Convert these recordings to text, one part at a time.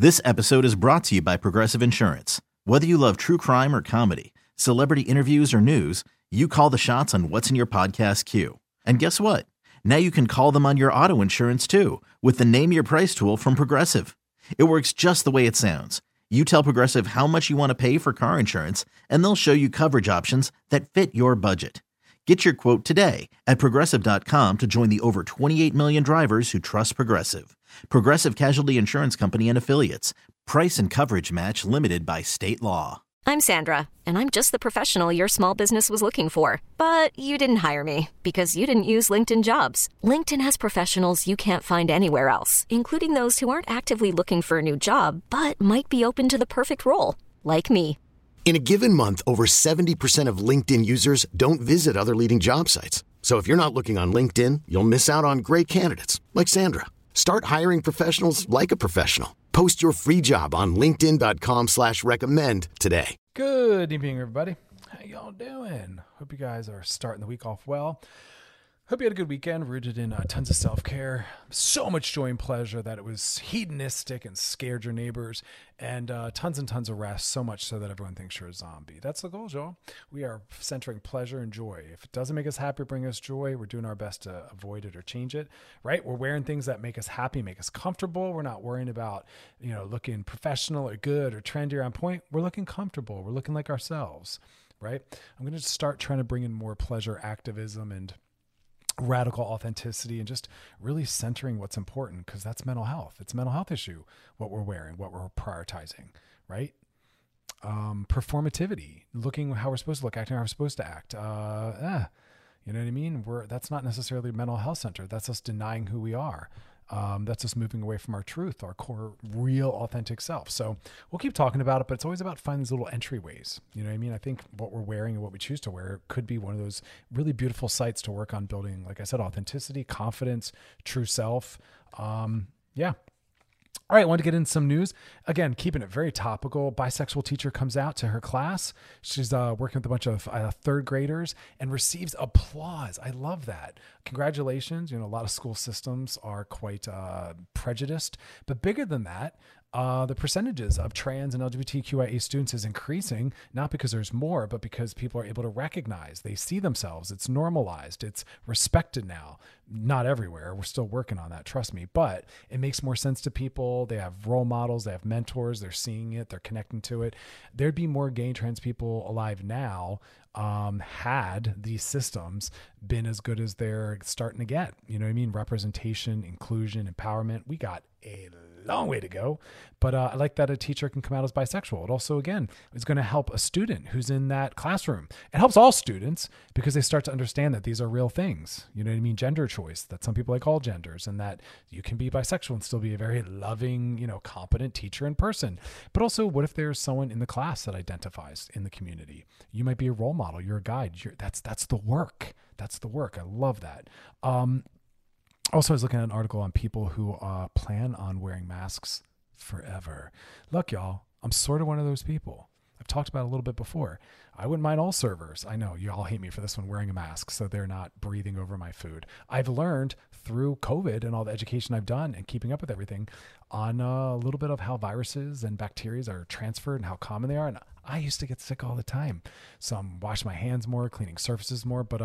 This episode is brought to you by Progressive Insurance. Whether you love true crime or comedy, celebrity interviews or news, you call the shots on what's in your podcast queue. And guess what? Now you can call them on your auto insurance too with the Name Your Price tool from Progressive. It works just the way it sounds. You tell Progressive how much you want to pay for car insurance, and they'll show you coverage options that fit your budget. Get your quote today at Progressive.com to join the over 28 million drivers who trust Progressive. Progressive Casualty Insurance Company and Affiliates. Price and coverage match limited by state law. I'm Sandra, and I'm just the professional your small business was looking for. But you didn't hire me because you didn't use LinkedIn Jobs. LinkedIn has professionals you can't find anywhere else, including those who aren't actively looking for a new job, but might be open to the perfect role, like me. In a given month, over 70% of LinkedIn users don't visit other leading job sites. So if you're not looking on LinkedIn, you'll miss out on great candidates like Sandra. Start hiring professionals like a professional. Post your free job on linkedin.com/recommend today. Good evening, everybody. How y'all doing? Hope you guys are starting the week off well. Hope you had a good weekend, rooted in tons of self-care, so much joy and pleasure that it was hedonistic and scared your neighbors, and tons and tons of rest, so much so that everyone thinks you're a zombie. That's the goal, y'all. We are centering pleasure and joy. If it doesn't make us happy, bring us joy, we're doing our best to avoid it or change it, right? We're wearing things that make us happy, make us comfortable. We're not worrying about, looking professional or good or trendy or on point. We're looking comfortable. We're looking like ourselves, right? I'm going to start trying to bring in more pleasure activism and radical authenticity and just really centering what's important, because that's mental health. It's a mental health issue, what we're wearing, what we're prioritizing, right? Performativity, looking how we're supposed to look, acting how we're supposed to act. You know what I mean? That's not necessarily mental health center. That's us denying who we are. That's us moving away from our truth, our core, real, authentic self. So we'll keep talking about it, but it's always about finding these little entryways. You know what I mean? I think what we're wearing and what we choose to wear could be one of those really beautiful sites to work on building, like I said, authenticity, confidence, true self. Yeah. All right, I want to get in some news. Again, keeping it very topical. Bisexual teacher comes out to her class. She's working with a bunch of third graders and receives applause. I love that. Congratulations. A lot of school systems are quite prejudiced, but bigger than that, the percentages of trans and LGBTQIA students is increasing, not because there's more, but because people are able to recognize, they see themselves. It's normalized. It's respected now. Not everywhere. We're still working on that. Trust me, but it makes more sense to people. They have role models. They have mentors. They're seeing it. They're connecting to it. There'd be more gay and trans people alive now had these systems been as good as they're starting to get. You know what I mean? Representation, inclusion, empowerment. We got a long way to go, but I like that a teacher can come out as bisexual. It also, again, is going to help a student who's in that classroom. It helps all students because they start to understand that these are real things. You know what I mean? Gender choice, that some people like all genders, and that you can be bisexual and still be a very loving, competent teacher in person. But also, what if there's someone in the class that identifies in the community? You might be a role model. You're a guide. That's the work. That's the work. I love that. Also, I was looking at an article on people who plan on wearing masks forever. Look, y'all, I'm sort of one of those people. I've talked about it a little bit before. I wouldn't mind all servers. I know you all hate me for this one, wearing a mask so they're not breathing over my food. I've learned through COVID and all the education I've done and keeping up with everything on a little bit of how viruses and bacteria are transferred and how common they are. And I used to get sick all the time. So I'm washing my hands more, cleaning surfaces more, but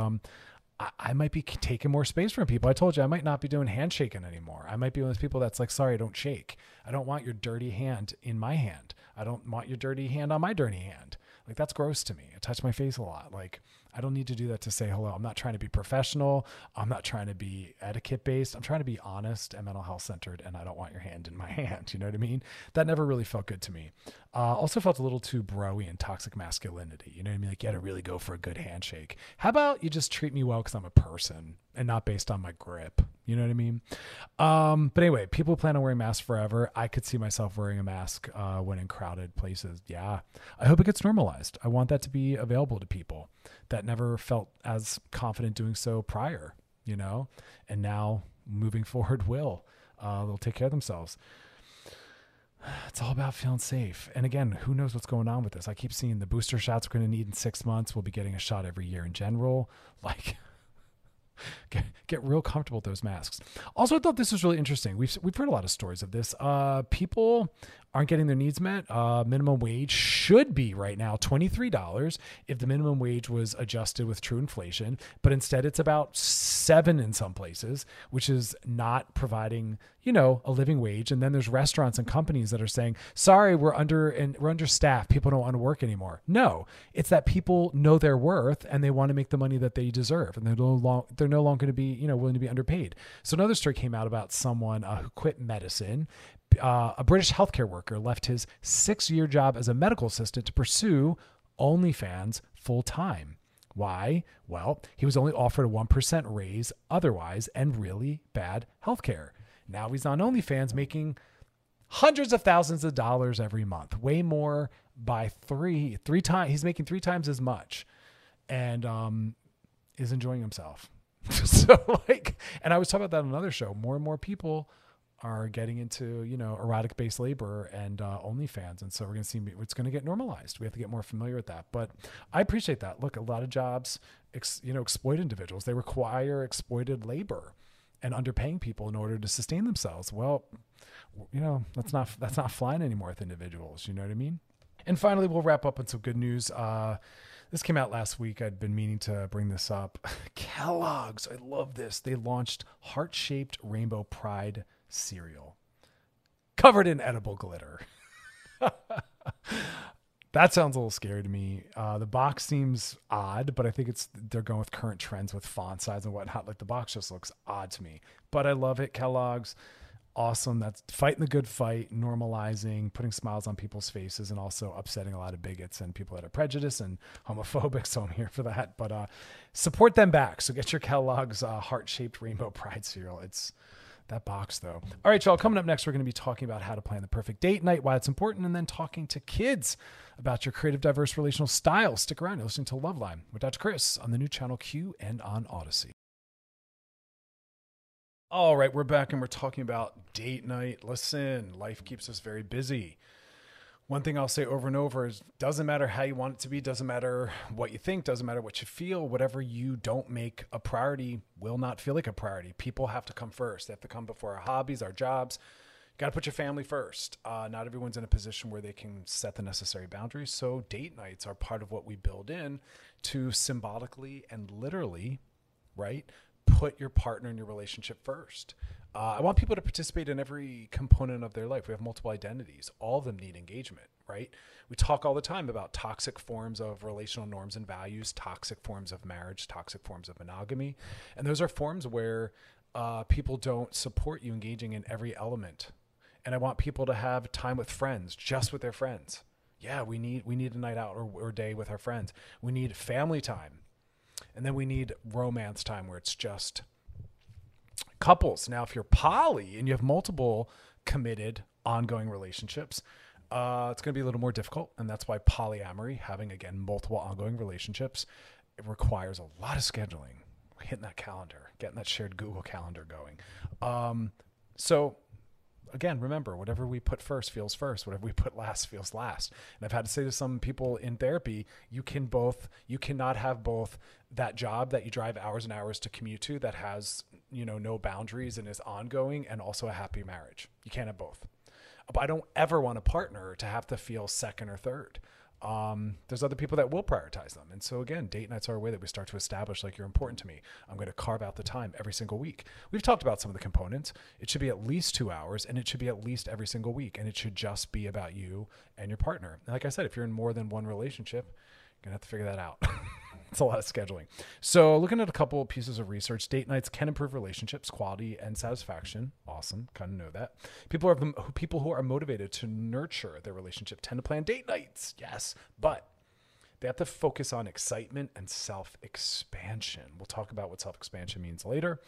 I might be taking more space from people. I told you I might not be doing handshaking anymore. I might be one of those people that's like, sorry, I don't shake. I don't want your dirty hand in my hand. I don't want your dirty hand on my dirty hand. Like, that's gross to me. I touch my face a lot. Like, I don't need to do that to say hello. I'm not trying to be professional. I'm not trying to be etiquette based. I'm trying to be honest and mental health centered, and I don't want your hand in my hand. You know what I mean? That never really felt good to me. Also felt a little too bro-y and toxic masculinity. You know what I mean? Like, you got to really go for a good handshake. How about you just treat me well because I'm a person and not based on my grip? You know what I mean? But anyway, people plan on wearing masks forever. I could see myself wearing a mask when in crowded places. Yeah. I hope it gets normalized. I want that to be available to people that never felt as confident doing so prior, and now moving forward they'll take care of themselves. It's all about feeling safe. And again, who knows what's going on with this? I keep seeing the booster shots we're going to need in 6 months. We'll be getting a shot every year in general. Like, Get real comfortable with those masks. Also, I thought this was really interesting. We've heard a lot of stories of this. People aren't getting their needs met. Minimum wage should be right now $23 if the minimum wage was adjusted with true inflation, but instead it's about $7 in some places, which is not providing, a living wage. And then there's restaurants and companies that are saying, sorry, we're understaffed. People don't want to work anymore. No, it's that people know their worth and they want to make the money that they deserve. And they're no longer going to be, willing to be underpaid. So another story came out about someone who quit medicine. A British healthcare worker left his 6-year job as a medical assistant to pursue OnlyFans full time. Why? Well, he was only offered a 1% raise otherwise and really bad healthcare. Now he's on OnlyFans making hundreds of thousands of dollars every month, way more by three times. He's making 3 times as much and is enjoying himself. So and I was talking about that on another show. More and more people are getting into, erotic based labor and OnlyFans. And so we're going to see it's going to get normalized. We have to get more familiar with that. But I appreciate that. Look, a lot of jobs, exploit individuals. They require exploited labor and underpaying people in order to sustain themselves. Well, that's not flying anymore with individuals. You know what I mean? And finally, we'll wrap up on some good news. This came out last week. I'd been meaning to bring this up. Kellogg's, I love this. They launched heart-shaped Rainbow Pride cereal covered in edible glitter. That sounds a little scary to me. The box seems odd, but I think they're going with current trends with font size and whatnot. Like the box just looks odd to me, but I love it. Kellogg's, awesome. That's fighting the good fight, normalizing, putting smiles on people's faces, and also upsetting a lot of bigots and people that are prejudiced and homophobic. So I'm here for that. But support them back. So get your Kellogg's heart-shaped Rainbow Pride cereal. It's that box, though. All right, y'all. Coming up next, we're going to be talking about how to plan the perfect date night, why it's important, and then talking to kids about your creative, diverse relational style. Stick around. You're listening to Loveline with Dr. Chris on the new channel Q and on Odyssey. All right, we're back and we're talking about date night. Listen, life keeps us very busy. One thing I'll say over and over is doesn't matter how you want it to be, doesn't matter what you think, doesn't matter what you feel, whatever you don't make a priority will not feel like a priority. People have to come first. They have to come before our hobbies, our jobs. You got to put your family first. Not everyone's in a position where they can set the necessary boundaries. So date nights are part of what we build in to symbolically and literally, right, put your partner in your relationship first. I want people to participate in every component of their life. We have multiple identities. All of them need engagement, right? We talk all the time about toxic forms of relational norms and values, toxic forms of marriage, toxic forms of monogamy. And those are forms where people don't support you engaging in every element. And I want people to have time with friends, just with their friends. Yeah, we need a night out or day with our friends. We need family time. And then we need romance time where it's just couples. Now, if you're poly and you have multiple committed ongoing relationships, it's going to be a little more difficult. And that's why polyamory, having, again, multiple ongoing relationships, it requires a lot of scheduling, hitting that calendar, getting that shared Google Calendar going. So again, remember, whatever we put first feels first. Whatever we put last feels last. And I've had to say to some people in therapy, you cannot have both that job that you drive hours and hours to commute to that has, no boundaries and is ongoing, and also a happy marriage. You can't have both. But I don't ever want a partner to have to feel second or third. There's other people that will prioritize them. And so again, date nights are a way that we start to establish, like, you're important to me. I'm going to carve out the time every single week. We've talked about some of the components. It should be at least 2 hours, and it should be at least every single week. And it should just be about you and your partner. And like I said, if you're in more than one relationship, you're going to have to figure that out. It's a lot of scheduling. So looking at a couple of pieces of research, date nights can improve relationships, quality, and satisfaction. Awesome. Kind of know that. People who are motivated to nurture their relationship tend to plan date nights. Yes. But they have to focus on excitement and self-expansion. We'll talk about what self-expansion means later.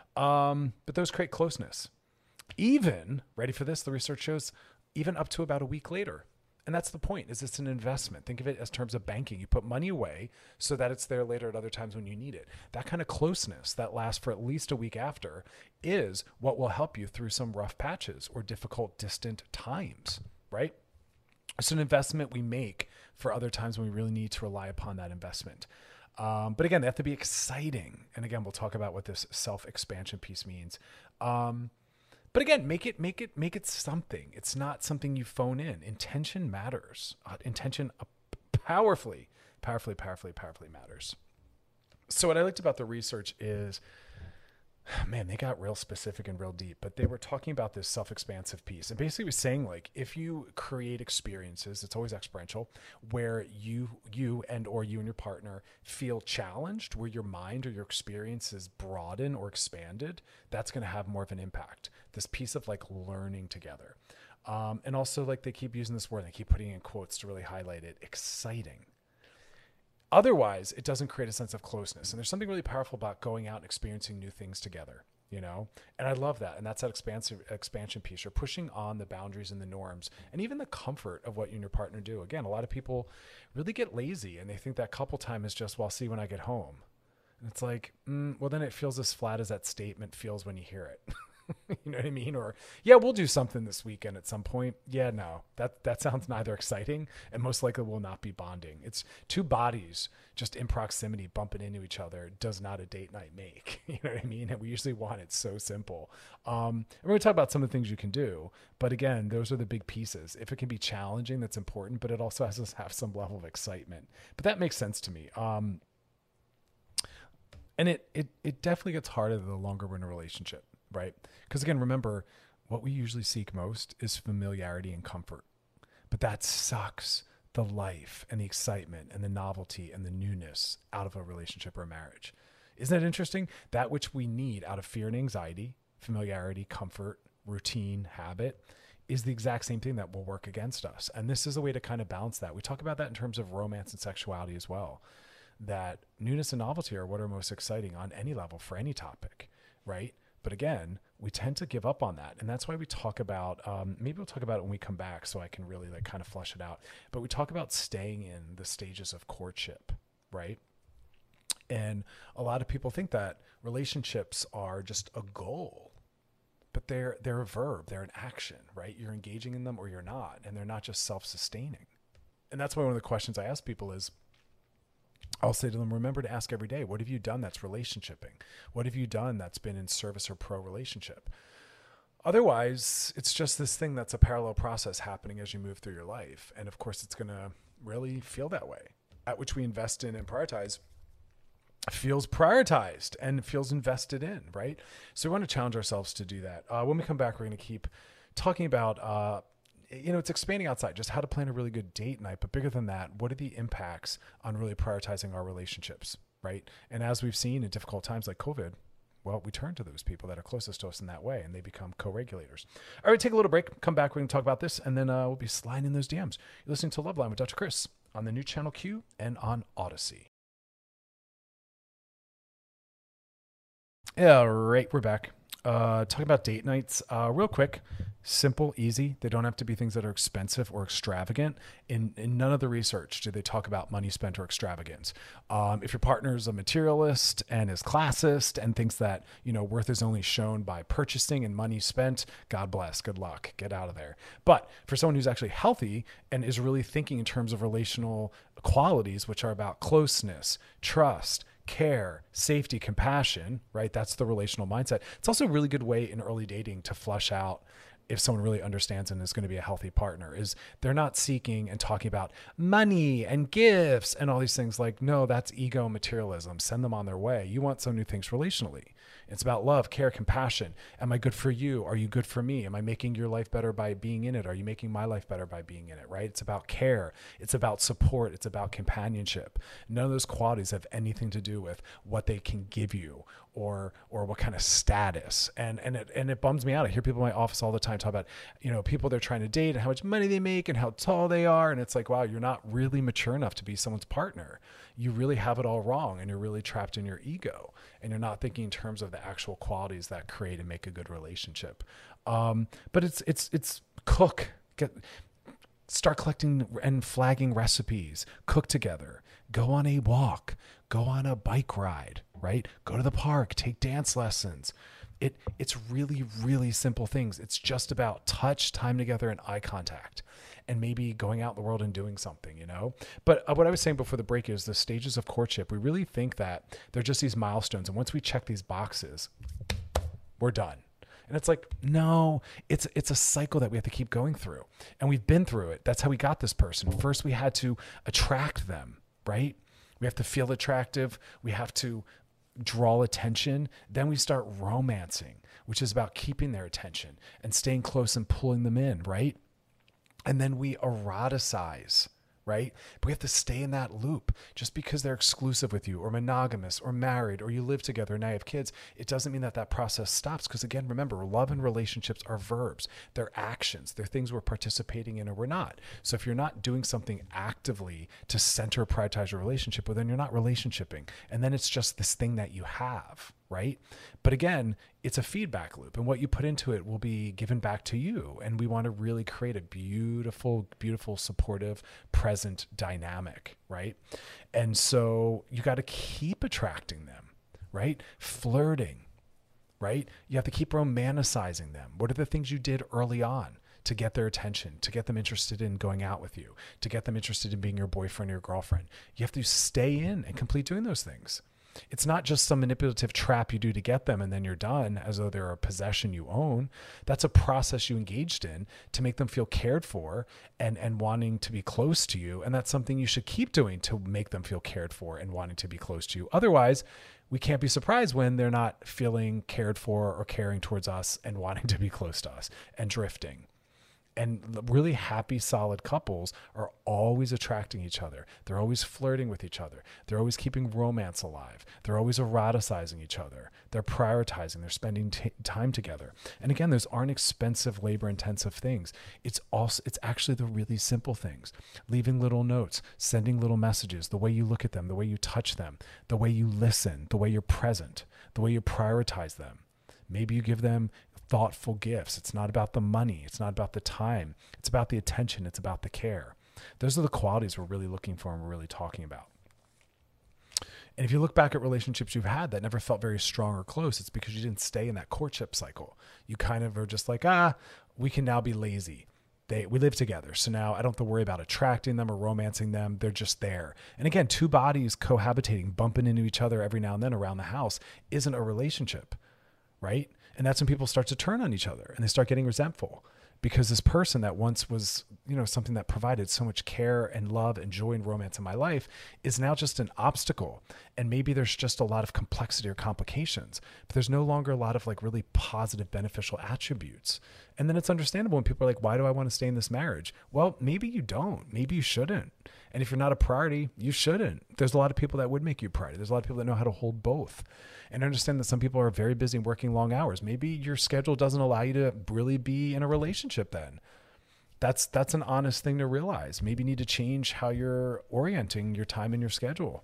But those create closeness. Even, ready for this, the research shows, even up to about a week later. And that's the point, is it's an investment. Think of it as terms of banking. You put money away so that it's there later at other times when you need it. That kind of closeness that lasts for at least a week after is what will help you through some rough patches or difficult, distant times, right? It's an investment we make for other times when we really need to rely upon that investment. But again, they have to be exciting. And again, we'll talk about what this self-expansion piece means. But again, make it something. It's not something you phone in. Intention matters. Intention powerfully matters. So what I liked about the research is, man, they got real specific and real deep, but they were talking about this self-expansive piece. And basically was saying, like, if you create experiences, it's always experiential, where you and your partner feel challenged, where your mind or your experience is broadened or expanded, that's going to have more of an impact. This piece of like learning together. And also, like, they keep using this word, they keep putting in quotes to really highlight it, exciting. Otherwise, it doesn't create a sense of closeness. And there's something really powerful about going out and experiencing new things together, you know? And I love that. And that's that expansion piece. You're pushing on the boundaries and the norms and even the comfort of what you and your partner do. Again, a lot of people really get lazy and they think that couple time is just, well, I'll see when I get home. And it's like, well, then it feels as flat as that statement feels when you hear it. You know what I mean? Or, yeah, we'll do something this weekend at some point. Yeah, no, that sounds neither exciting and most likely will not be bonding. It's two bodies just in proximity bumping into each other does not a date night make. You know what I mean? And we usually want it so simple. And we're going to talk about some of the things you can do. But again, those are the big pieces. If it can be challenging, that's important, but it also has to have some level of excitement. But that makes sense to me. And it definitely gets harder the longer we're in a relationship. Right? Because again, remember, what we usually seek most is familiarity and comfort. But that sucks the life and the excitement and the novelty and the newness out of a relationship or a marriage. Isn't that interesting? That which we need out of fear and anxiety, familiarity, comfort, routine, habit, is the exact same thing that will work against us. And this is a way to kind of balance that. We talk about that in terms of romance and sexuality as well. That newness and novelty are what are most exciting on any level for any topic, right? But again, we tend to give up on that. And that's why we talk about, maybe we'll talk about it when we come back so I can really like kind of flesh it out. But we talk about staying in the stages of courtship, right? And a lot of people think that relationships are just a goal, but they're a verb, they're an action, right? You're engaging in them or you're not, and they're not just self-sustaining. And that's why one of the questions I ask people is, I'll say to them, remember to ask every day, what have you done that's relationshiping? What have you done that's been in service or pro relationship? Otherwise, it's just this thing that's a parallel process happening as you move through your life. And of course, it's going to really feel that way. At which we invest in and prioritize feels prioritized and feels invested in, right? So we want to challenge ourselves to do that. When we come back, we're going to keep talking about it's expanding outside, just how to plan a really good date night. But bigger than that, what are the impacts on really prioritizing our relationships, right? And as we've seen in difficult times like COVID, well, we turn to those people that are closest to us in that way, and they become co-regulators. All right, take a little break. Come back. We're going to talk about this, and then we'll be sliding in those DMs. You're listening to Loveline with Dr. Chris on the new channel Q and on Odyssey. Yeah, all right, we're back. Talking about date nights, real quick, simple, easy. They don't have to be things that are expensive or extravagant. In none of the research do they talk about money spent or extravagance. If your partner is a materialist and is classist and thinks that, worth is only shown by purchasing and money spent, God bless, good luck, get out of there. But for someone who's actually healthy and is really thinking in terms of relational qualities, which are about closeness, trust, care, safety, compassion, right? That's the relational mindset. It's also a really good way in early dating to flush out if someone really understands and is going to be a healthy partner, is they're not seeking and talking about money and gifts and all these things. Like, no, that's ego materialism. Send them on their way. You want some new things relationally. It's about love, care, compassion. Am I good for you? Are you good for me? Am I making your life better by being in it? Are you making my life better by being in it, right? It's about care. It's about support. It's about companionship. None of those qualities have anything to do with what they can give you or what kind of status. And it bums me out. I hear people in my office all the time talk about, people they're trying to date and how much money they make and how tall they are. And it's like, wow, you're not really mature enough to be someone's partner. You really have it all wrong, and you're really trapped in your ego, and you're not thinking in terms of the actual qualities that create and make a good relationship. But it's cook, start collecting and flagging recipes, cook together, go on a walk, go on a bike ride, right? Go to the park, take dance lessons. It's really, really simple things. It's just about touch, time together, and eye contact, and maybe going out in the world and doing something, you know? But what I was saying before the break is the stages of courtship, we really think that they're just these milestones. And once we check these boxes, we're done. And it's like, no, it's a cycle that we have to keep going through. And we've been through it. That's how we got this person. First, we had to attract them, right? We have to feel attractive. We have to draw attention. Then we start romancing, which is about keeping their attention and staying close and pulling them in, right? And then we eroticize, right? But we have to stay in that loop. Just because they're exclusive with you or monogamous or married or you live together and now you have kids, it doesn't mean that process stops. Because again, remember, love and relationships are verbs. They're actions. They're things we're participating in or we're not. So if you're not doing something actively to center or prioritize your relationship, well, then you're not relationshiping. And then it's just this thing that you have, right? But again, it's a feedback loop, and what you put into it will be given back to you. And we want to really create a beautiful, beautiful, supportive, present dynamic, right? And so you got to keep attracting them, right? Flirting, right? You have to keep romanticizing them. What are the things you did early on to get their attention, to get them interested in going out with you, to get them interested in being your boyfriend or your girlfriend? You have to stay in and complete doing those things. It's not just some manipulative trap you do to get them and then you're done as though they're a possession you own. That's a process you engaged in to make them feel cared for and wanting to be close to you. And that's something you should keep doing to make them feel cared for and wanting to be close to you. Otherwise, we can't be surprised when they're not feeling cared for or caring towards us and wanting to be close to us and drifting. And really happy, solid couples are always attracting each other. They're always flirting with each other. They're always keeping romance alive. They're always eroticizing each other. They're prioritizing. They're spending time together. And again, those aren't expensive, labor-intensive things. It's actually the really simple things. Leaving little notes, sending little messages, the way you look at them, the way you touch them, the way you listen, the way you're present, the way you prioritize them. Maybe you give them thoughtful gifts. It's not about the money. It's not about the time. It's about the attention. It's about the care. Those are the qualities we're really looking for and we're really talking about. And if you look back at relationships you've had that never felt very strong or close, it's because you didn't stay in that courtship cycle. You kind of are just like, we can now be lazy. We live together. So now I don't have to worry about attracting them or romancing them. They're just there. And again, two bodies cohabitating, bumping into each other every now and then around the house isn't a relationship, right? And that's when people start to turn on each other and they start getting resentful because this person that once was, something that provided so much care and love and joy and romance in my life is now just an obstacle. And maybe there's just a lot of complexity or complications, but there's no longer a lot of like really positive, beneficial attributes. And then it's understandable when people are like, why do I want to stay in this marriage? Well, maybe you don't. Maybe you shouldn't. And if you're not a priority, you shouldn't. There's a lot of people that would make you a priority. There's a lot of people that know how to hold both. And understand that some people are very busy working long hours. Maybe your schedule doesn't allow you to really be in a relationship then. That's an honest thing to realize. Maybe you need to change how you're orienting your time and your schedule.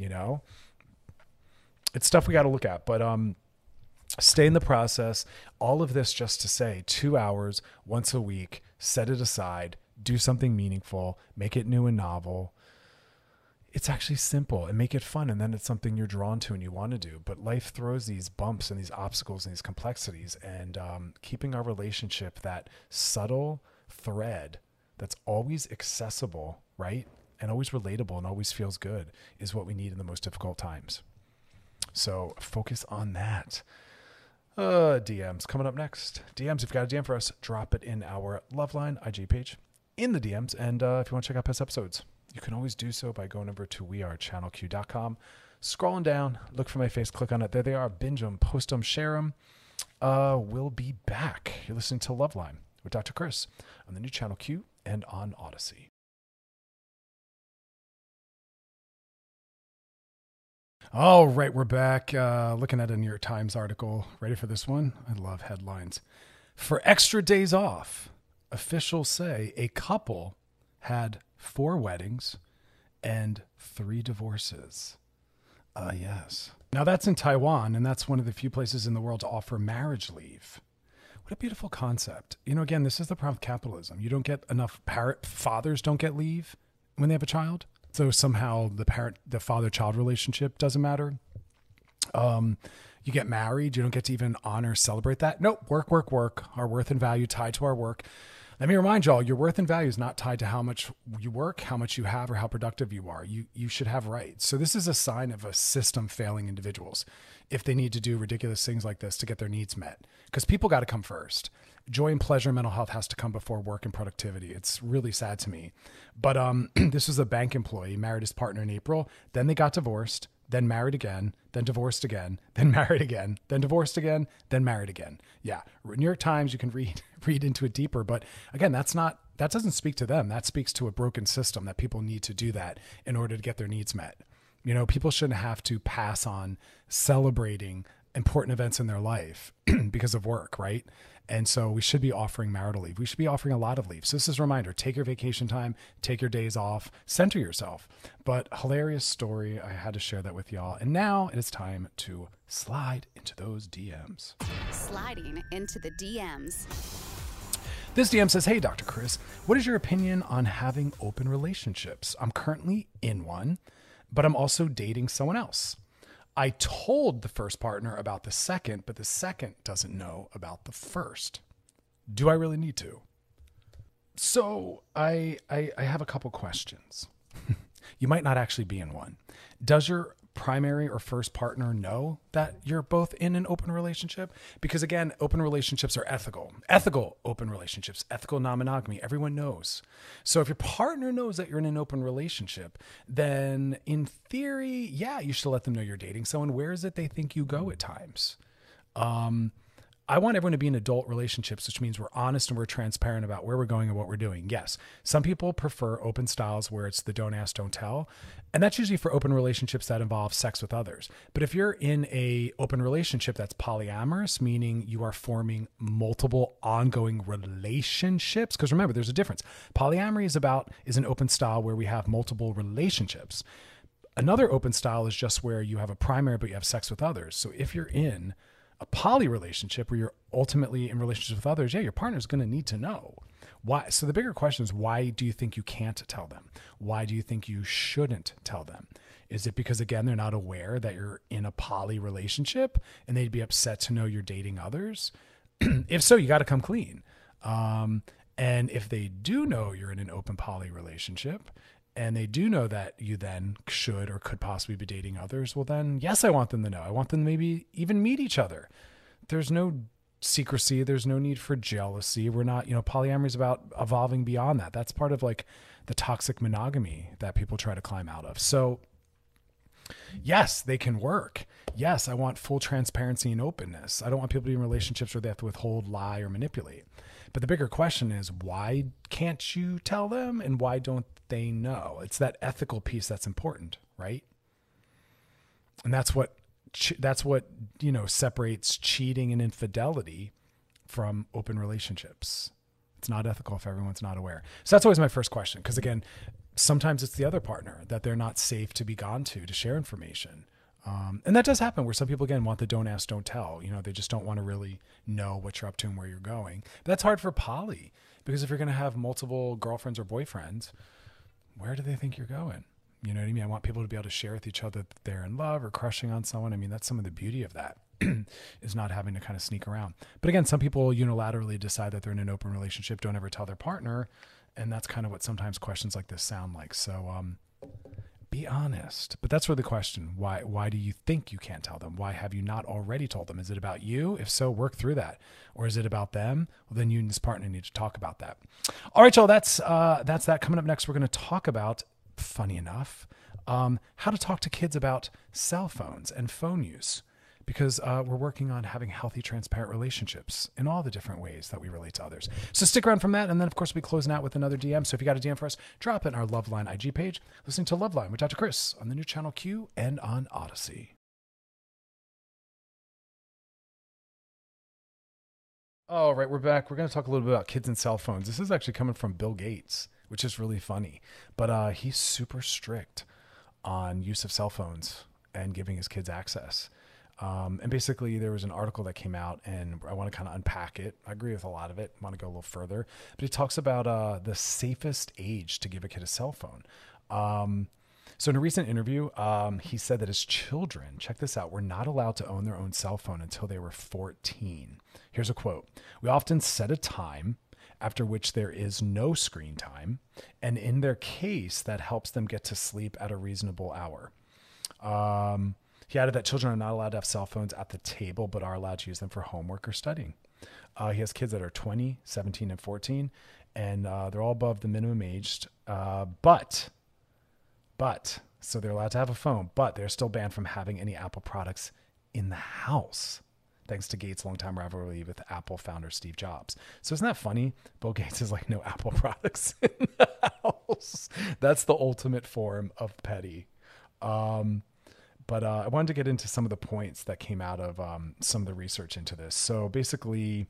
It's stuff we got to look at, but stay in the process. All of this just to say 2 hours once a week, set it aside, do something meaningful, make it new and novel. It's actually simple and make it fun. And then it's something you're drawn to and you want to do. But life throws these bumps and these obstacles and these complexities, and keeping our relationship that subtle thread that's always accessible, right? And always relatable and always feels good is what we need in the most difficult times. So focus on that. DMs coming up next. DMs, if you've got a DM for us, drop it in our Loveline IG page in the DMs. And if you want to check out past episodes, you can always do so by going over to wearechannelq.com, scrolling down, look for my face, click on it. There they are. Binge them, post them, share them. We'll be back. You're listening to Loveline with Dr. Chris on the new Channel Q and on Odyssey. All right, we're back. Looking at a New York Times article. Ready for this one? I love headlines. For extra days off, officials say a couple had 4 weddings and 3 divorces. Yes. Now that's in Taiwan, and that's one of the few places in the world to offer marriage leave. What a beautiful concept. Again, this is the problem with capitalism. You don't get enough fathers don't get leave when they have a child. So somehow the father-child relationship doesn't matter. You get married, you don't get to even honor, celebrate that. Nope, work, work, work. Our worth and value tied to our work. Let me remind y'all, your worth and value is not tied to how much you work, how much you have, or how productive you are. You should have rights. So this is a sign of a system failing individuals if they need to do ridiculous things like this to get their needs met. Because people got to come first. Joy and pleasure, mental health has to come before work and productivity. It's really sad to me. But this was a bank employee, married his partner in April. Then they got divorced, then married again, then divorced again, then married again, then divorced again, then married again. Yeah, New York Times, you can read into it deeper. But again, that doesn't speak to them. That speaks to a broken system that people need to do that in order to get their needs met. You know, people shouldn't have to pass on celebrating important events in their life because of work, right? And so we should be offering marital leave. We should be offering a lot of leave. So this is a reminder, take your vacation time, take your days off, center yourself. But hilarious story. I had to share that with y'all. And now it is time to slide into those DMs. Sliding into the DMs. This DM says, hey, Dr. Chris, what is your opinion on having open relationships? I'm currently in one, but I'm also dating someone else. I told the first partner about the second, but the second doesn't know about the first. Do I really need to? So I have a couple questions. You might not actually be in one. Does your primary or first partner know that you're both in an open relationship? Because again, open relationships are ethical. Ethical open relationships, ethical non-monogamy, everyone knows. So if your partner knows that you're in an open relationship, then in theory, yeah, you should let them know you're dating someone. Where is it they think you go at times? I want everyone to be in adult relationships, which means we're honest and we're transparent about where we're going and what we're doing. Yes, some people prefer open styles where it's the don't ask, don't tell. And that's usually for open relationships that involve sex with others. But if you're in a open relationship that's polyamorous, meaning you are forming multiple ongoing relationships, because remember, there's a difference. Polyamory is an open style where we have multiple relationships. Another open style is just where you have a primary, but you have sex with others. So if you're in a poly relationship where you're ultimately in relationships with others, yeah, your partner's going to need to know why. So the bigger question is, why do you think you can't tell them? Why do you think you shouldn't tell them? Is it because, again, they're not aware that you're in a poly relationship and they'd be upset to know you're dating others? If so, you got to come clean. And if they do know you're in an open poly relationship, and they do know that you then should or could possibly be dating others, well then, yes, I want them to know. I want them to maybe even meet each other. There's no secrecy. There's no need for jealousy. We're not, polyamory is about evolving beyond that. That's part of like the toxic monogamy that people try to climb out of. So yes, they can work. Yes, I want full transparency and openness. I don't want people to be in relationships where they have to withhold, lie, or manipulate. But the bigger question is, why can't you tell them and why don't they know? It's that ethical piece that's important, right? And that's what separates cheating and infidelity from open relationships. It's not ethical if everyone's not aware. So that's always my first question. Because again, sometimes it's the other partner that they're not safe to be gone to share information. And that does happen where some people, again, want the don't ask, don't tell. They just don't want to really know what you're up to and where you're going. But that's hard for poly, because if you're going to have multiple girlfriends or boyfriends, where do they think you're going? You know what I mean? I want people to be able to share with each other that they're in love or crushing on someone. I mean, that's some of the beauty of that is not having to kind of sneak around. But again, some people unilaterally decide that they're in an open relationship, don't ever tell their partner. And that's kind of what sometimes questions like this sound like. So, be honest. But that's really the question. Why do you think you can't tell them? Why have you not already told them? Is it about you? If so, work through that. Or is it about them? Well, then you and this partner need to talk about that. All right, y'all, that's that. Coming up next, we're going to talk about, funny enough, how to talk to kids about cell phones and phone use. Because we're working on having healthy, transparent relationships in all the different ways that we relate to others. So stick around from that. And then, of course, we'll be closing out with another DM. So if you got a DM for us, drop it in our Loveline IG page. Listening to Loveline with Dr. Chris on the new channel Q and on Odyssey. All right, we're back. We're going to talk a little bit about kids and cell phones. This is actually coming from Bill Gates, which is really funny. But he's super strict on use of cell phones and giving his kids access. And basically there was an article that came out and I want to kind of unpack it. I agree with a lot of it. I want to go a little further, but it talks about, the safest age to give a kid a cell phone. So in a recent interview, he said that his children, check this out, were not allowed to own their own cell phone until they were 14. Here's a quote. "We often set a time after which there is no screen time, and in their case, that helps them get to sleep at a reasonable hour." He added that children are not allowed to have cell phones at the table, but are allowed to use them for homework or studying. He has kids that are 20, 17, and 14, and they're all above the minimum age. But, so they're allowed to have a phone, but they're still banned from having any Apple products in the house, thanks to Gates' longtime rivalry with Apple founder Steve Jobs. So isn't that funny? Bill Gates is like, no Apple products in the house. That's the ultimate form of petty. But I wanted to get into some of the points that came out of some of the research into this. So basically,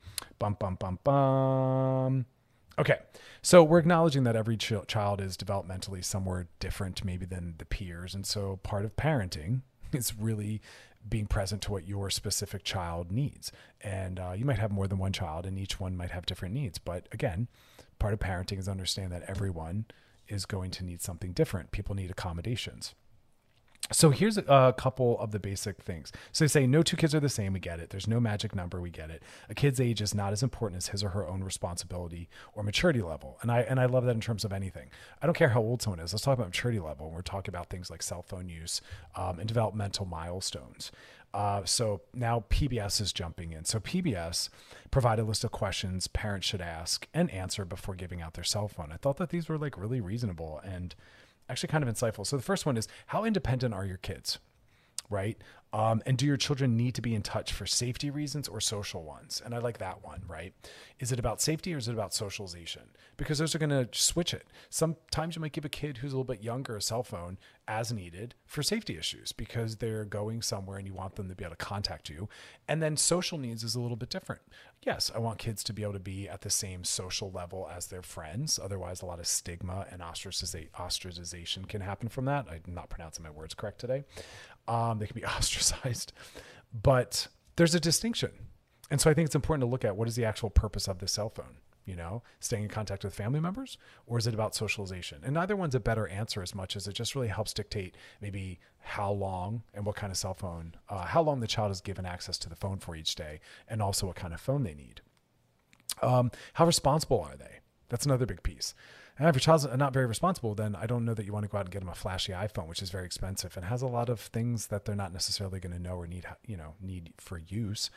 Okay, so we're acknowledging that every child is developmentally somewhere different maybe than the peers. And so part of parenting is really being present to what your specific child needs. And you might have more than one child and each one might have different needs. But again, part of parenting is understand that everyone is going to need something different. People need accommodations. So here's a couple of the basic things. So they say no two kids are the same. We get it. There's no magic number. We get it. A kid's age is not as important as his or her own responsibility or maturity level. And I love that in terms of anything. I don't care how old someone is. Let's talk about maturity level. And we're talking about things like cell phone use and developmental milestones. So now PBS is jumping in. So PBS provide a list of questions parents should ask and answer before giving out their cell phone. I thought that these were like really reasonable and actually kind of insightful. So the first one is, how independent are your kids, right? And do your children need to be in touch for safety reasons or social ones? And I like that one, right? Is it about safety or is it about socialization? Because those are going to switch it. Sometimes you might give a kid who's a little bit younger a cell phone as needed for safety issues because they're going somewhere and you want them to be able to contact you. And then social needs is a little bit different. Yes, I want kids to be able to be at the same social level as their friends. Otherwise, a lot of stigma and ostracization can happen from that. I'm not pronouncing my words correct today. They can be ostracized, but there's a distinction. And so I think it's important to look at what is the actual purpose of the cell phone, staying in contact with family members, or is it about socialization? And neither one's a better answer as much as it just really helps dictate maybe how long and what kind of cell phone, how long the child is given access to the phone for each day, and also what kind of phone they need. How responsible are they? That's another big piece. And if your child's not very responsible, then I don't know that you want to go out and get them a flashy iPhone, which is very expensive and has a lot of things that they're not necessarily going to know or need for use.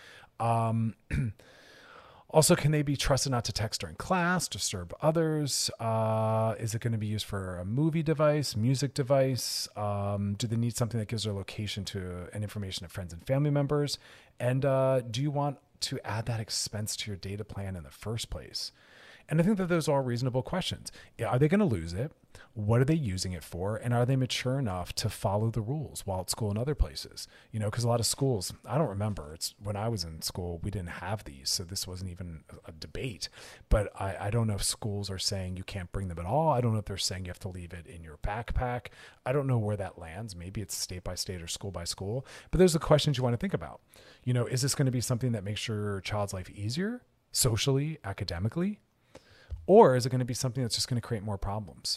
Also, can they be trusted not to text during class, disturb others? Is it going to be used for a movie device, music device? Do they need something that gives their location to and information to friends and family members? And do you want to add that expense to your data plan in the first place? And I think that those are reasonable questions. Are they going to lose it? What are they using it for? And are they mature enough to follow the rules while at school and other places? Because a lot of schools, I don't remember. When I was in school, we didn't have these. So this wasn't even a debate. But I don't know if schools are saying you can't bring them at all. I don't know if they're saying you have to leave it in your backpack. I don't know where that lands. Maybe it's state by state or school by school. But those are the questions you want to think about. Is this going to be something that makes your child's life easier, socially, academically? Or is it going to be something that's just going to create more problems?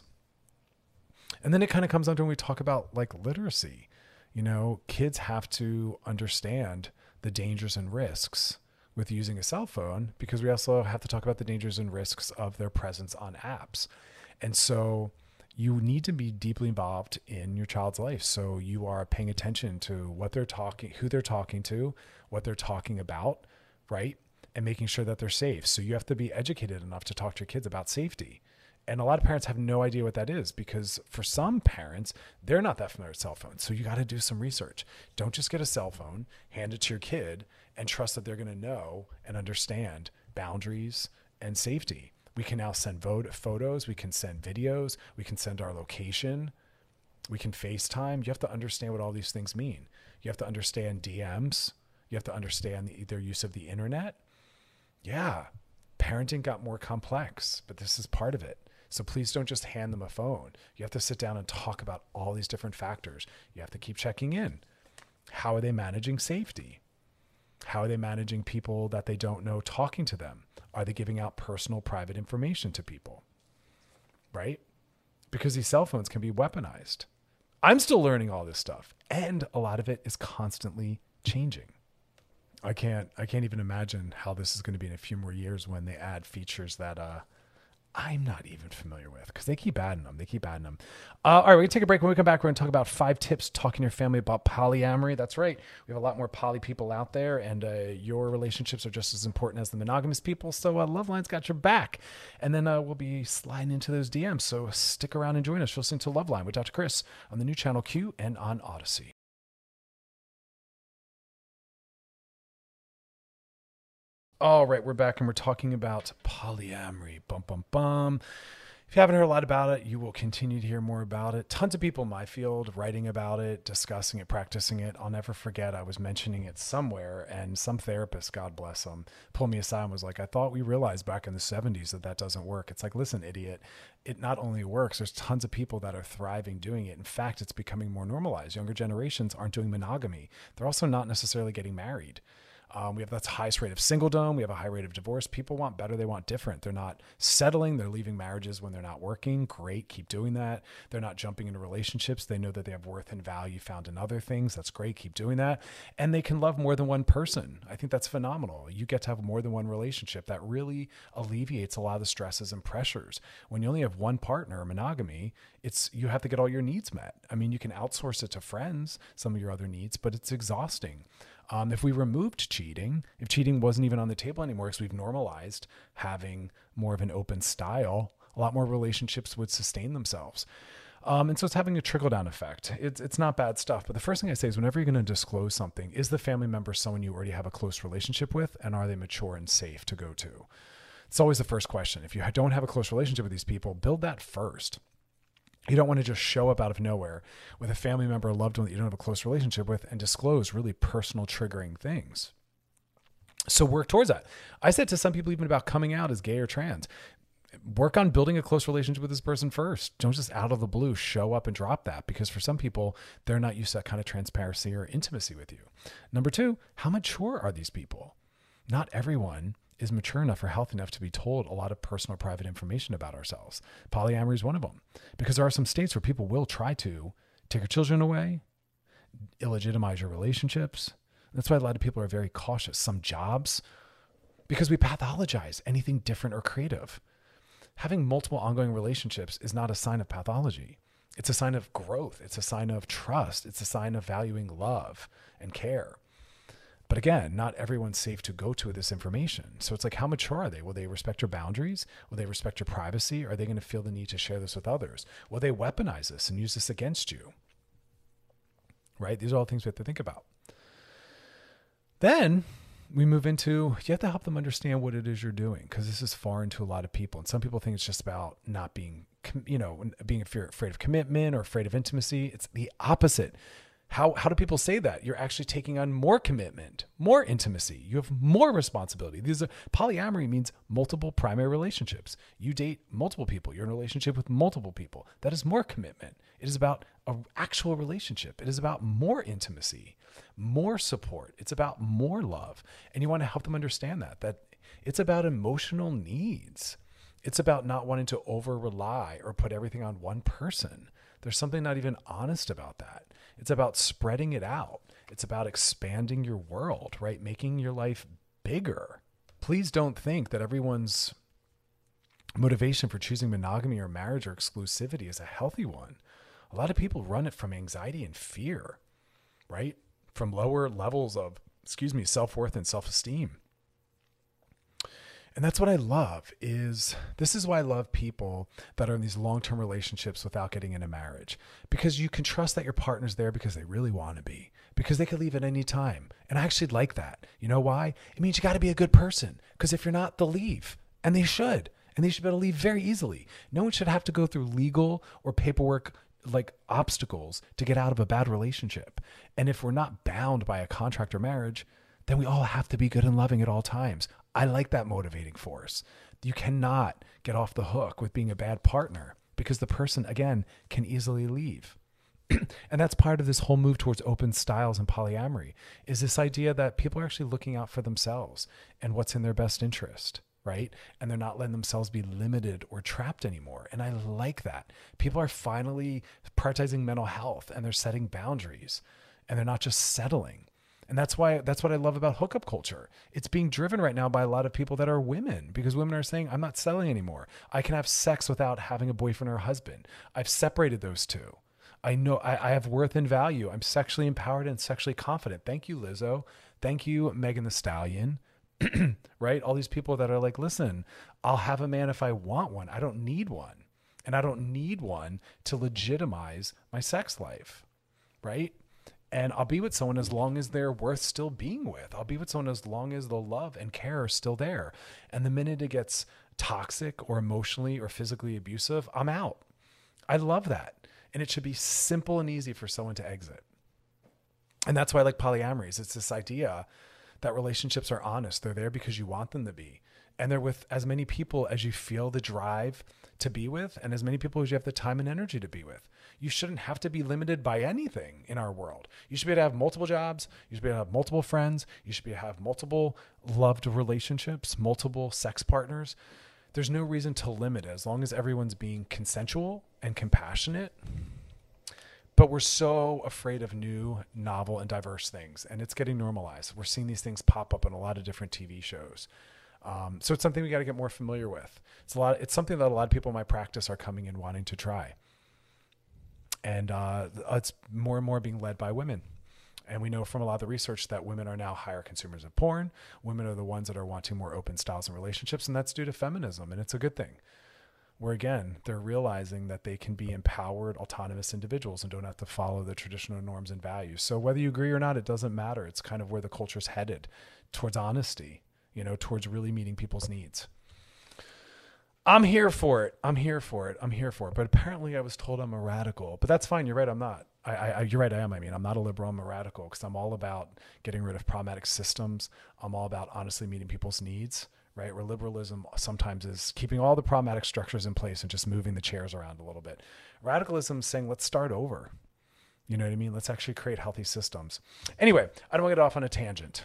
And then it kind of comes down to when we talk about like literacy. Kids have to understand the dangers and risks with using a cell phone, because we also have to talk about the dangers and risks of their presence on apps. And so you need to be deeply involved in your child's life. So you are paying attention to what they're talking, who they're talking to, what they're talking about, right? And making sure that they're safe. So you have to be educated enough to talk to your kids about safety. And a lot of parents have no idea what that is, because for some parents, they're not that familiar with cell phones. So you got to do some research. Don't just get a cell phone, hand it to your kid, and trust that they're going to know and understand boundaries and safety. We can now send photos. We can send videos. We can send our location. We can FaceTime. You have to understand what all these things mean. You have to understand DMs. You have to understand their use of the internet. Yeah, parenting got more complex, but this is part of it. So please don't just hand them a phone. You have to sit down and talk about all these different factors. You have to keep checking in. How are they managing safety? How are they managing people that they don't know talking to them? Are they giving out personal, private information to people? Right? Because these cell phones can be weaponized. I'm still learning all this stuff, and a lot of it is constantly changing. I can't even imagine how this is going to be in a few more years when they add features that I'm not even familiar with, because they keep adding them. All right, we're going to take a break. When we come back, we're going to talk about 5 tips talking to your family about polyamory. That's right. We have a lot more poly people out there, and your relationships are just as important as the monogamous people. So Loveline's got your back. And then we'll be sliding into those DMs. So stick around and join us. You'll listen to Loveline with Dr. Chris on the new channel Q and on Odyssey. All right, we're back and we're talking about polyamory. Bum, bum, bum. If you haven't heard a lot about it, you will continue to hear more about it. Tons of people in my field writing about it, discussing it, practicing it. I'll never forget I was mentioning it somewhere, and some therapist, God bless him, pulled me aside and was like, I thought we realized back in the 70s that doesn't work. It's like, listen, idiot, it not only works, there's tons of people that are thriving doing it. In fact, it's becoming more normalized. Younger generations aren't doing monogamy. They're also not necessarily getting married. We have the highest rate of singledom. We have a high rate of divorce. People want better. They want different. They're not settling. They're leaving marriages when they're not working. Great. Keep doing that. They're not jumping into relationships. They know that they have worth and value found in other things. That's great. Keep doing that. And they can love more than one person. I think that's phenomenal. You get to have more than one relationship. That really alleviates a lot of the stresses and pressures. When you only have one partner, monogamy, you have to get all your needs met. I mean, you can outsource it to friends, some of your other needs, but it's exhausting. If we removed cheating, if cheating wasn't even on the table anymore, because we've normalized having more of an open style, a lot more relationships would sustain themselves. And so it's having a trickle-down effect. It's not bad stuff. But the first thing I say is whenever you're going to disclose something, is the family member someone you already have a close relationship with, and are they mature and safe to go to? It's always the first question. If you don't have a close relationship with these people, build that first. You don't want to just show up out of nowhere with a family member or loved one that you don't have a close relationship with and disclose really personal triggering things. So work towards that. I said to some people even about coming out as gay or trans, work on building a close relationship with this person first. Don't just out of the blue show up and drop that, because for some people, they're not used to that kind of transparency or intimacy with you. Number 2, how mature are these people? Not everyone is mature enough or healthy enough to be told a lot of personal, private information about ourselves. Polyamory is one of them, because there are some states where people will try to take your children away, illegitimize your relationships. That's why a lot of people are very cautious. Some jobs, because we pathologize anything different or creative. Having multiple ongoing relationships is not a sign of pathology. It's a sign of growth. It's a sign of trust. It's a sign of valuing love and care. But again, not everyone's safe to go to this information. So it's like, how mature are they? Will they respect your boundaries? Will they respect your privacy? Are they going to feel the need to share this with others? Will they weaponize this and use this against you? Right? These are all things we have to think about. Then we move into, you have to help them understand what it is you're doing, because this is foreign to a lot of people. And some people think it's just about not being, being afraid of commitment or afraid of intimacy. It's the opposite. How do people say that? You're actually taking on more commitment, more intimacy. You have more responsibility. Polyamory means multiple primary relationships. You date multiple people. You're in a relationship with multiple people. That is more commitment. It is about an actual relationship. It is about more intimacy, more support. It's about more love. And you want to help them understand that it's about emotional needs. It's about not wanting to over-rely or put everything on one person. There's something not even honest about that. It's about spreading it out. It's about expanding your world, right? Making your life bigger. Please don't think that everyone's motivation for choosing monogamy or marriage or exclusivity is a healthy one. A lot of people run it from anxiety and fear, right? From lower levels of, self-worth and self-esteem. And that's what I love this is why I love people that are in these long-term relationships without getting into marriage, because you can trust that your partner's there because they really want to be, because they could leave at any time. And I actually like that. You know why? It means you got to be a good person, because if you're not, they'll leave, and they should be able to leave very easily. No one should have to go through legal or paperwork like obstacles to get out of a bad relationship. And if we're not bound by a contract or marriage, then we all have to be good and loving at all times. I like that motivating force. You cannot get off the hook with being a bad partner, because the person, again, can easily leave. And that's part of this whole move towards open styles and polyamory, is this idea that people are actually looking out for themselves and what's in their best interest, right? And they're not letting themselves be limited or trapped anymore. And I like that. People are finally prioritizing mental health, and they're setting boundaries, and they're not just settling. And that's what I love about hookup culture. It's being driven right now by a lot of people that are women, because women are saying, I'm not settling anymore. I can have sex without having a boyfriend or a husband. I've separated those two. I know I have worth and value. I'm sexually empowered and sexually confident. Thank you, Lizzo. Thank you, Megan Thee Stallion. Right? All these people that are like, listen, I'll have a man if I want one. I don't need one. And I don't need one to legitimize my sex life. Right? And I'll be with someone as long as they're worth still being with. I'll be with someone as long as the love and care are still there. And the minute it gets toxic or emotionally or physically abusive, I'm out. I love that. And it should be simple and easy for someone to exit. And that's why I like polyamory. It's this idea that relationships are honest. They're there because you want them to be. And they're with as many people as you feel the drive to be with, and as many people as you have the time and energy to be with. You shouldn't have to be limited by anything in our world. You should be able to have multiple jobs. You should be able to have multiple friends. You should be able to have multiple loved relationships, multiple sex partners. There's no reason to limit it as long as everyone's being consensual and compassionate. But we're so afraid of new, novel, and diverse things, and it's getting normalized. We're seeing these things pop up in a lot of different TV shows. So it's something we got to get more familiar with. It's something that a lot of people in my practice are coming in wanting to try. And it's more and more being led by women. And we know from a lot of the research that women are now higher consumers of porn. Women are the ones that are wanting more open styles and relationships, and that's due to feminism, and it's a good thing. Where again, they're realizing that they can be empowered, autonomous individuals and don't have to follow the traditional norms and values. So whether you agree or not, it doesn't matter. It's kind of where the culture's headed, towards honesty, towards really meeting people's needs. I'm here for it. But apparently I was told I'm a radical, but that's fine. You're right. I'm not. You're right. I am. I'm not a liberal. I'm a radical because I'm all about getting rid of problematic systems. I'm all about honestly meeting people's needs, right? Where liberalism sometimes is keeping all the problematic structures in place and just moving the chairs around a little bit. Radicalism is saying, let's start over. You know what I mean? Let's actually create healthy systems. Anyway, I don't want to get off on a tangent.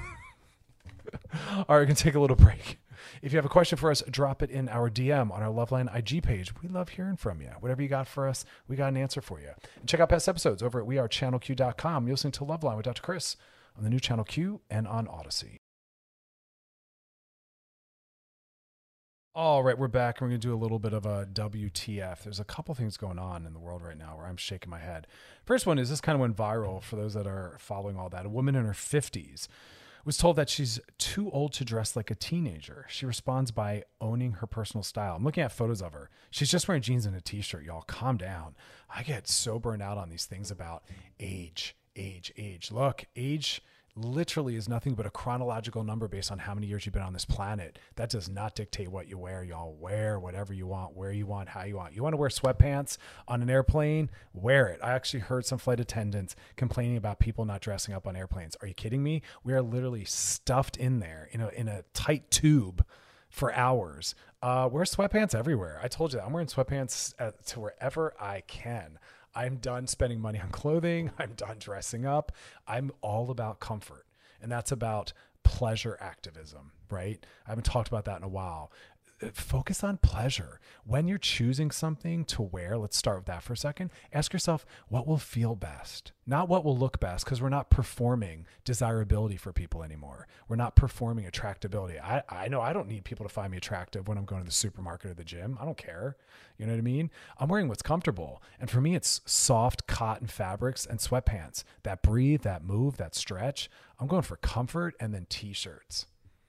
All right, we're going to take a little break. If you have a question for us, drop it in our DM on our Loveline IG page. We love hearing from you. Whatever you got for us, we got an answer for you. And check out past episodes over at wearechannelq.com. You're listening to Loveline with Dr. Chris on the new Channel Q and on Odyssey. All right, we're back, and we're going to do a little bit of a WTF. There's a couple things going on in the world right now where I'm shaking my head. First one is this kind of went viral for those that are following all that. A woman in her 50s was told that she's too old to dress like a teenager. She responds by owning her personal style. I'm looking at photos of her. She's just wearing jeans and a t-shirt, y'all. Calm down. I get so burned out on these things about age. Look, age literally is nothing but a chronological number based on how many years you've been on this planet. That does not dictate what you wear, y'all. Wear whatever you want, where you want, how you want. You want to wear sweatpants on an airplane? Wear it. I actually heard some flight attendants complaining about people not dressing up on airplanes. Are you kidding me? We are literally stuffed in there in a tight tube for hours. Wear sweatpants everywhere. I told you that. I'm wearing sweatpants to wherever I can. I'm done spending money on clothing. I'm done dressing up. I'm all about comfort. And that's about pleasure activism, right? I haven't talked about that in a while. Focus on pleasure. When you're choosing something to wear, let's start with that for a second. Ask yourself, what will feel best? Not what will look best, because we're not performing desirability for people anymore. We're not performing attractability. I know I don't need people to find me attractive when I'm going to the supermarket or the gym. I don't care. You know what I mean? I'm wearing what's comfortable. And for me, it's soft cotton fabrics and sweatpants that breathe, that move, that stretch. I'm going for comfort and then t-shirts.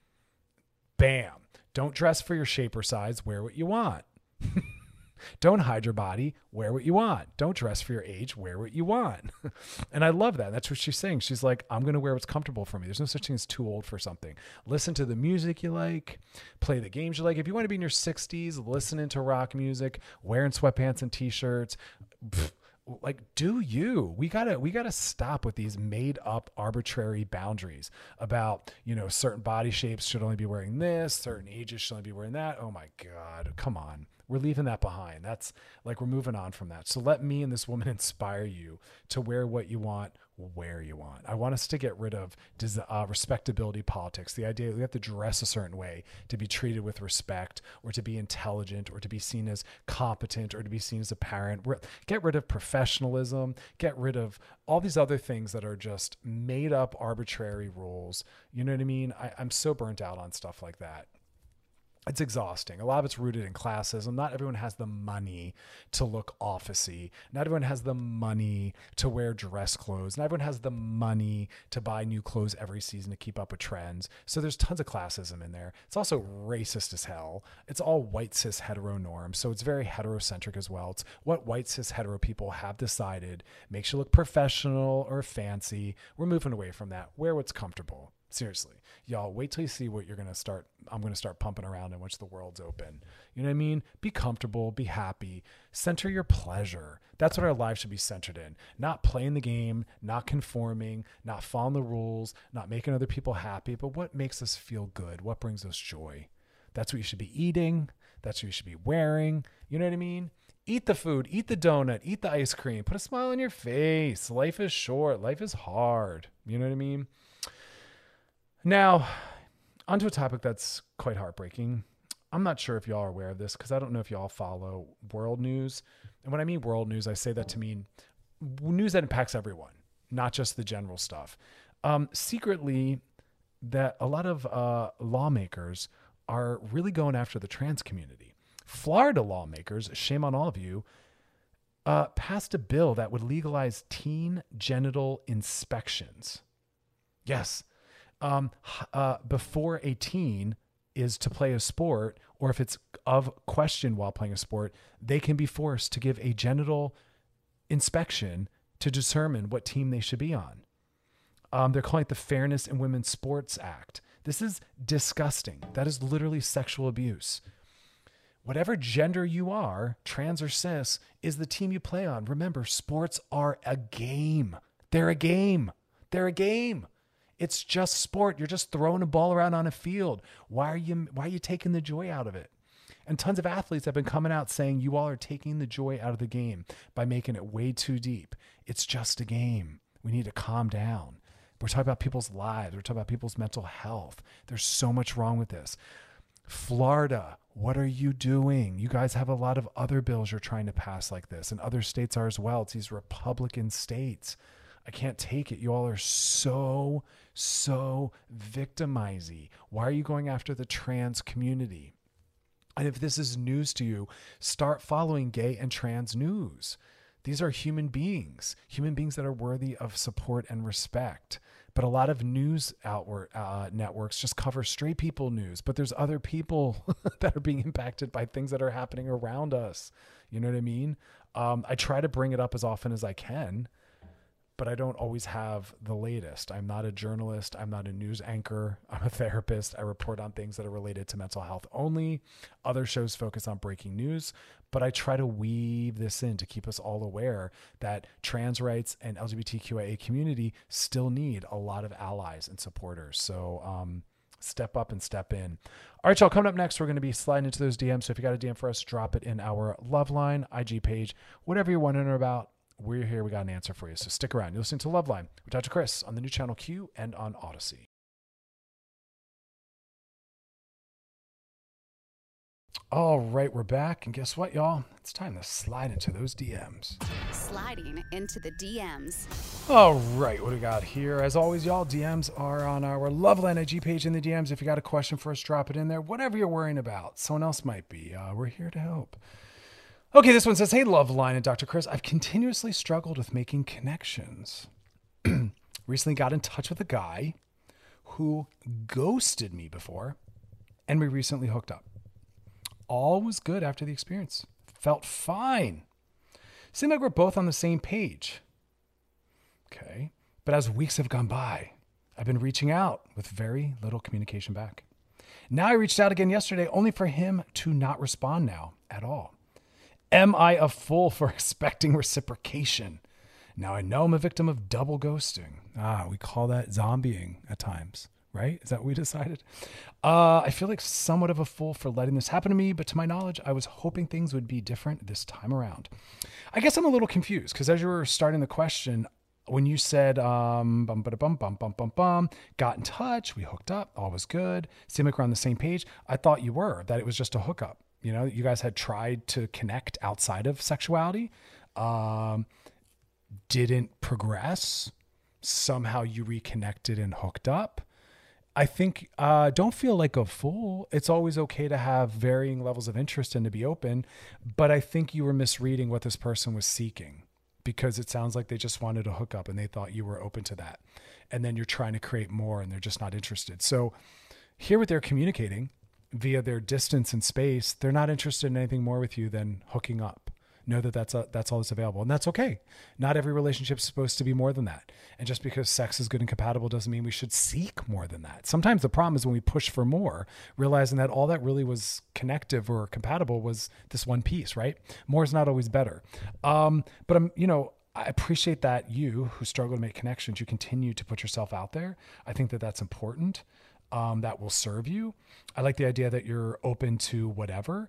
Bam. Don't dress for your shape or size. Wear what you want. Don't hide your body. Wear what you want. Don't dress for your age. Wear what you want. And I love that. That's what she's saying. She's like, I'm going to wear what's comfortable for me. There's no such thing as too old for something. Listen to the music you like. Play the games you like. If you want to be in your 60s, listening to rock music, wearing sweatpants and t-shirts, like, do you? We gotta stop with these made up arbitrary boundaries about, certain body shapes should only be wearing this, certain ages should only be wearing that. Oh my God, come on. We're leaving that behind. That's like, we're moving on from that. So let me and this woman inspire you to wear what you want, where you want. I want us to get rid of respectability politics. The idea that we have to dress a certain way to be treated with respect, or to be intelligent, or to be seen as competent, or to be seen as a parent. Get rid of professionalism, get rid of all these other things that are just made up arbitrary rules. You know what I mean? I'm so burnt out on stuff like that. It's exhausting. A lot of it's rooted in classism. Not everyone has the money to look officey. Not everyone has the money to wear dress clothes. Not everyone has the money to buy new clothes every season to keep up with trends. So there's tons of classism in there. It's also racist as hell. It's all white cis hetero norms. So it's very heterocentric as well. It's what white cis hetero people have decided makes you look professional or fancy. We're moving away from that. Wear what's comfortable. Seriously, y'all, wait till you see what I'm going to start pumping around in once the world's open. You know what I mean? Be comfortable, be happy, center your pleasure. That's what our lives should be centered in. Not playing the game, not conforming, not following the rules, not making other people happy, but what makes us feel good? What brings us joy? That's what you should be eating. That's what you should be wearing. You know what I mean? Eat the food, eat the donut, eat the ice cream, put a smile on your face. Life is short. Life is hard. You know what I mean? Now, onto a topic that's quite heartbreaking. I'm not sure if y'all are aware of this because I don't know if y'all follow world news. And when I mean world news, I say that to mean news that impacts everyone, not just the general stuff. Secretly, that a lot of lawmakers are really going after the trans community. Florida lawmakers, shame on all of you, passed a bill that would legalize teen genital inspections. Yes. Before a teen is to play a sport, or if it's of question while playing a sport, they can be forced to give a genital inspection to determine what team they should be on. They're calling it the Fairness in Women's Sports Act. This is disgusting. That is literally sexual abuse. Whatever gender you are, trans or cis, is the team you play on. Remember, sports are a game. They're a game. They're a game. It's just sport. You're just throwing a ball around on a field. Why are you taking the joy out of it? And tons of athletes have been coming out saying you all are taking the joy out of the game by making it way too deep. It's just a game. We need to calm down. We're talking about people's lives. We're talking about people's mental health. There's so much wrong with this. Florida, what are you doing? You guys have a lot of other bills you're trying to pass like this, and other states are as well. It's these Republican states. I can't take it. You all are so victimizing. Why are you going after the trans community? And if this is news to you, start following gay and trans news. These are human beings that are worthy of support and respect. But a lot of news networks just cover straight people news, but there's other people that are being impacted by things that are happening around us. You know what I mean? I try to bring it up as often as I can, but I don't always have the latest. I'm not a journalist. I'm not a news anchor. I'm a therapist. I report on things that are related to mental health only. Other shows focus on breaking news, but I try to weave this in to keep us all aware that trans rights and LGBTQIA community still need a lot of allies and supporters. So step up and step in. All right, y'all, coming up next, we're going to be sliding into those DMs. So if you got a DM for us, drop it in our Loveline IG page, whatever you're wondering about. We're here. We got an answer for you. So stick around. You're listening to Loveline with Dr. Chris on the new channel Q and on Odyssey. All right, we're back. And guess what, y'all? It's time to slide into those DMs. Sliding into the DMs. All right, what do we got here? As always, y'all, DMs are on our Loveline IG page in the DMs. If you got a question for us, drop it in there. Whatever you're worrying about. Someone else might be. We're here to help. Okay, this one says, hey, Loveline and Dr. Chris, I've continuously struggled with making connections. Recently got in touch with a guy who ghosted me before, and we recently hooked up. All was good after the experience. Felt fine. Seemed like we're both on the same page. Okay, but as weeks have gone by, I've been reaching out with very little communication back. Now I reached out again yesterday, only for him to not respond now at all. Am I a fool for expecting reciprocation? Now I know I'm a victim of double ghosting. We call that zombieing at times. right? Is that what we decided? I feel like somewhat of a fool for letting this happen to me, but to my knowledge, I was hoping things would be different this time around. I guess I'm a little confused because as you were starting the question, when you said, got in touch, we hooked up, all was good, seemed like we're on the same page. I thought you were, that it was just a hookup. You know, you guys had tried to connect outside of sexuality, didn't progress. Somehow you reconnected and hooked up. I think, don't feel like a fool. It's always okay to have varying levels of interest and to be open, but I think you were misreading what this person was seeking, because it sounds like they just wanted to hook up and they thought you were open to that. And then you're trying to create more and they're just not interested. So hear what they're communicating via their distance and space. They're not interested in anything more with you than hooking up. Know that that's all that's available, and that's okay. Not every relationship is supposed to be more than that. And just because sex is good and compatible doesn't mean we should seek more than that. Sometimes the problem is when we push for more, realizing that all that really was connective or compatible was this one piece, right? More is not always better. But I appreciate that you, who struggle to make connections, you continue to put yourself out there. I think that that's important. That will serve you. I like the idea that you're open to whatever,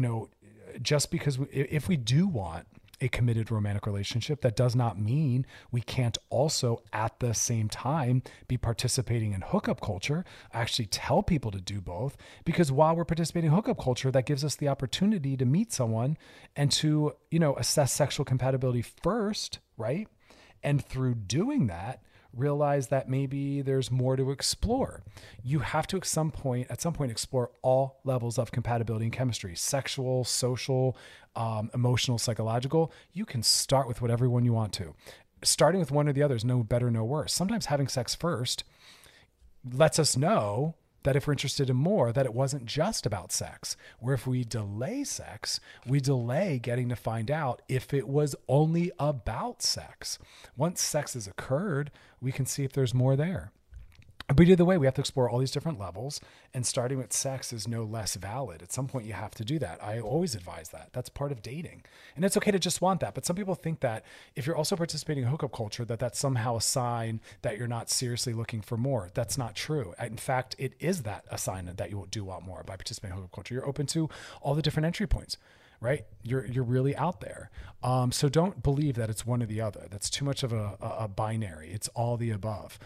just because if we do want a committed romantic relationship, that does not mean we can't also at the same time be participating in hookup culture. I actually tell people to do both, because while we're participating in hookup culture, that gives us the opportunity to meet someone and to, assess sexual compatibility first, right? And through doing that, realize that maybe there's more to explore. You have to at some point explore all levels of compatibility and chemistry: sexual, social, emotional, psychological. You can start with whatever one you want to. Starting with one or the other is no better, no worse. Sometimes having sex first lets us know that if we're interested in more, that it wasn't just about sex. Where if we delay sex, we delay getting to find out if it was only about sex. Once sex has occurred, we can see if there's more there. But either way, we have to explore all these different levels, and starting with sex is no less valid. At some point, you have to do that. I always advise that. That's part of dating. And it's okay to just want that. But some people think that if you're also participating in hookup culture, that that's somehow a sign that you're not seriously looking for more. That's not true. In fact, it is that a sign that you do want more by participating in hookup culture. You're open to all the different entry points, right? You're really out there. So don't believe that it's one or the other. That's too much of a binary. It's all the above.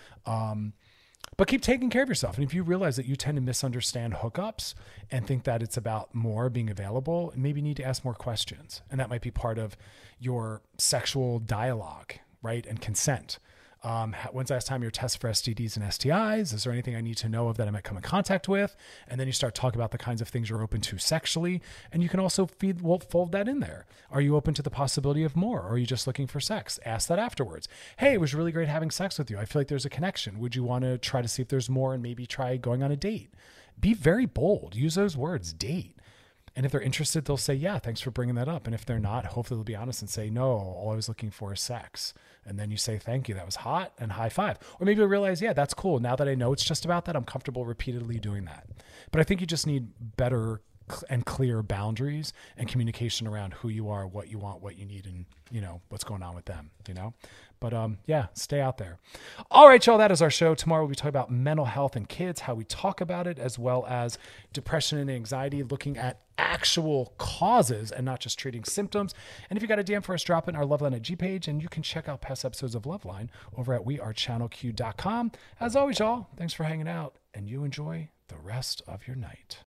But keep taking care of yourself. And if you realize that you tend to misunderstand hookups and think that it's about more being available, maybe you need to ask more questions. And that might be part of your sexual dialogue, right? And consent. When's the last time you test for STDs and STIs? Is there anything I need to know of that I might come in contact with? And then you start talking about the kinds of things you're open to sexually. And you can also fold that in there. Are you open to the possibility of more? Or are you just looking for sex? Ask that afterwards. Hey, it was really great having sex with you. I feel like there's a connection. Would you want to try to see if there's more and maybe try going on a date? Be very bold. Use those words, date. And if they're interested, they'll say, yeah, thanks for bringing that up. And if they're not, hopefully they'll be honest and say, no, all I was looking for is sex. And then you say, thank you, that was hot, and high five. Or maybe you'll realize, yeah, that's cool. Now that I know it's just about that, I'm comfortable repeatedly doing that. But I think you just need better and clear boundaries and communication around who you are, what you want, what you need, and what's going on with them, But stay out there. All right, y'all, that is our show. Tomorrow we'll be talking about mental health in kids, how we talk about it, as well as depression and anxiety, looking at actual causes and not just treating symptoms. And if you got a DM for us, drop it in our Loveline IG page, and you can check out past episodes of Loveline over at wearechannelq.com. As always, y'all, thanks for hanging out, and you enjoy the rest of your night.